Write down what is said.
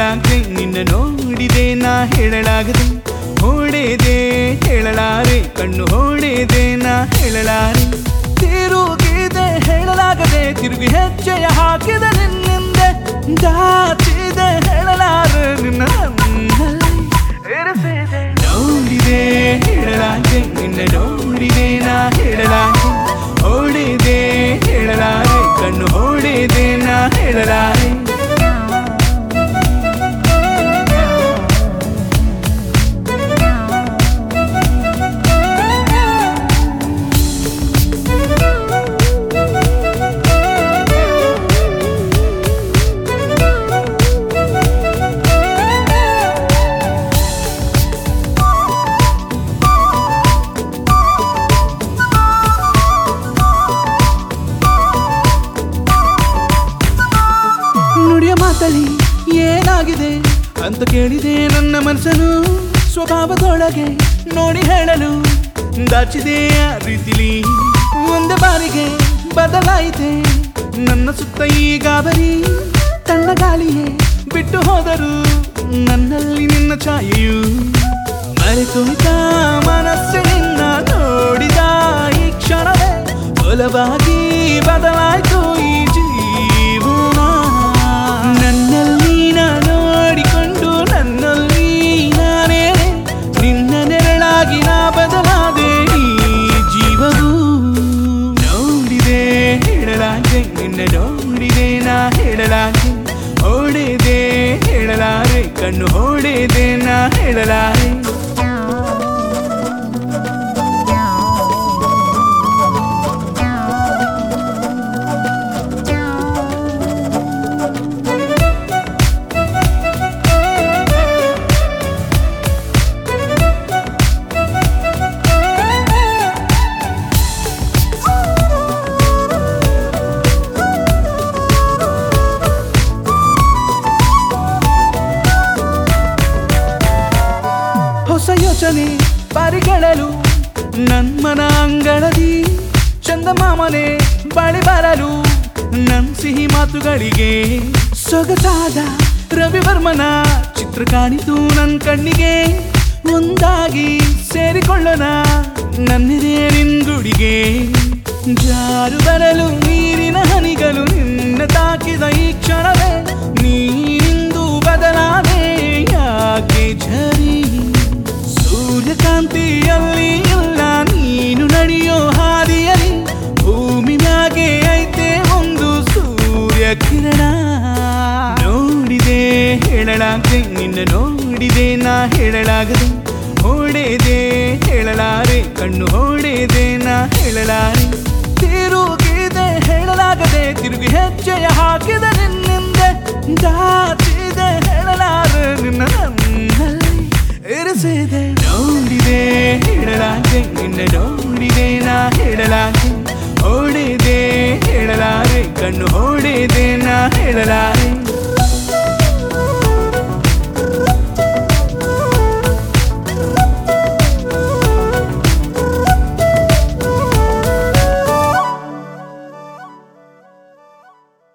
ಹೇಳಲಾಗದೆ ನಿನ್ನ ನೋಡಿದೆ ನಾ ಹೇಳಲಾಗದೆ ಓಡಿದೆ ಹೇಳಲಾರೆ ಕಣ್ಣು ಓಡಿದೆ ನಾ ಹೇಳಲಾರೆ ತಿರುಗಿದೆ ಹೇಳಲಾಗದೆ ತಿರುಗಿ ಹೆಜ್ಜೆಯ ಹಾಕಿದ ನಿನ್ನಿಂದೆ ದಾಚಿದೆ ಹೇಳಲಾರೆ ನಿನ್ನ ಇರಿಸಿದೆ ನೋಡಿದೆ ಹೇಳಲಾಗದೆ ನಿನ್ನ ನೋಡಿದೆ ನಾ ಹೇಳಲಾರೆ ಓಡಿದೆ ಹೇಳಲಾರೆ ಕಣ್ಣು ಓಡಿದೆ ನಾ ಹೇಳಲಾರೆ ನುಡಿಯ ಮಾತಲಿ ಏನಾಗಿದೆ ಅಂತ ಕೇಳಿದೆ ನನ್ನ ಮನಸ್ಸನ್ನು ಸ್ವಭಾವದೊಳಗೆ ನೋಡಿ ಹೇಳಲು ದಾಚಿದೆ ಆ ರೀತಿಲಿ ಒಂದೇ ಬಾರಿಗೆ ಬದಲಾಯಿತೆ ನನ್ನ ಸುತ್ತ ಈ ಗಾಬರಿ ತನ್ನ ಗಾಳಿಯೇ ಬಿಟ್ಟು ಹೋದರು ನನ್ನಲ್ಲಿ ನಿನ್ನ ಛಾಯೆಯು ಮರೆತೋಯ್ತ ಮನಸ್ಸಿನಿಂದ ನೋಡಿದ ಈ ಕ್ಷಣವೇ ಒಲವಾಗಿ ಬದಲಾಯಿತು ಈ ಜೀವನ ನನ್ನಲ್ಲಿ ನಾ ನೋಡಿಕೊಂಡು ನನ್ನಲ್ಲಿ ನಾನೇ ನಿನ್ನ ನೆರಳಾಗಿ ನಾ ಬದಲಾದೆ ಈ ಜೀವವು ನೋಡಿದೆ ಹೇಳಲಾಗೆ ನಿನ್ನ ನೋಡಿದೆ ನಾ ಹೇಳಲಾಗೆ ಓಡಿದೆ ಹೇಳಲಾರೆ ಕಣ್ಣು ಓಡಿದೆ ನಾ ಹೇಳಲಾರೆ ಹೊಸ ಯೋಚನೆ ಪರಿಗಳಲು ನನ್ಮನ ಅಂಗಳದಿ ಚಂದಮಾಮನೆ ಬಳಿ ಬರಲು ನನ್ ಸಿಹಿ ಮಾತುಗಳಿಗೆ ಸೊಗಸಾದ ರವಿವರ್ಮನ ಚಿತ್ರ ಕಾಣಿತು ನನ್ ಕಣ್ಣಿಗೆ ಒಂದಾಗಿ ಸೇರಿಕೊಳ್ಳೋಣ ನನ್ನಿದೆ ನಿನ್ಗುಡಿಗೆ ಜಾರು ಬರಲು ನೀರಿನ ಹನಿಗಳು ನಿನ್ನ ತಾಕಿದ ಈ ಕ್ಷಣವೇ ನೀನಿಂದು ಬದಲಾದೆ ಯಾಕೆ ಝರಿ ಸೂರ್ಯಕಾಂತಿಯಲ್ಲಿ ಇಲ್ಲ ನೀನು ನಡೆಯೋ ಹಾದಿಯಲ್ಲಿ ಭೂಮಿ ಮ್ಯಾಗೆ ಐತೆ ಒಂದು ಸೂರ್ಯ ಕಿರಣ ನೋಡಿದೆ ಹೇಳಲಾಗದೆ ನಿನ್ನ ನೋಡಿದೆ ನಾ ಹೇಳಲಾಗದೆ ಓಡಿದೆ ಹೇಳಲಾರೆ ಕಣ್ಣು ಓಡಿದೆ ನಾ ಹೇಳಲಾರೆ ತಿರುಗಿದೆ ಹೇಳಲಾಗದೆ ತಿರುಗಿ ಹೆಜ್ಜೆಯ ಹಾಕಿದ ನಿನ್ನಿಂದೆ ದಾಚಿದೆ ಹೇಳಲಾರೆ ನಿನ್ನ ನನ್ನಲ್ಲಿ ಇರಿಸಿದೆ ನೋಡಿದೆ ಹೇಳಲಾಗೆ ನಿನ್ನ ನೋಡಿದೆ ನಾ ಹೇಳಲಾಗೆ ಓಡಿದೆ ಹೇಳಲಾರೆ ಕಣ್ಣು ಓಡಿದೆ ನಾ ಹೇಳಲಾರೆ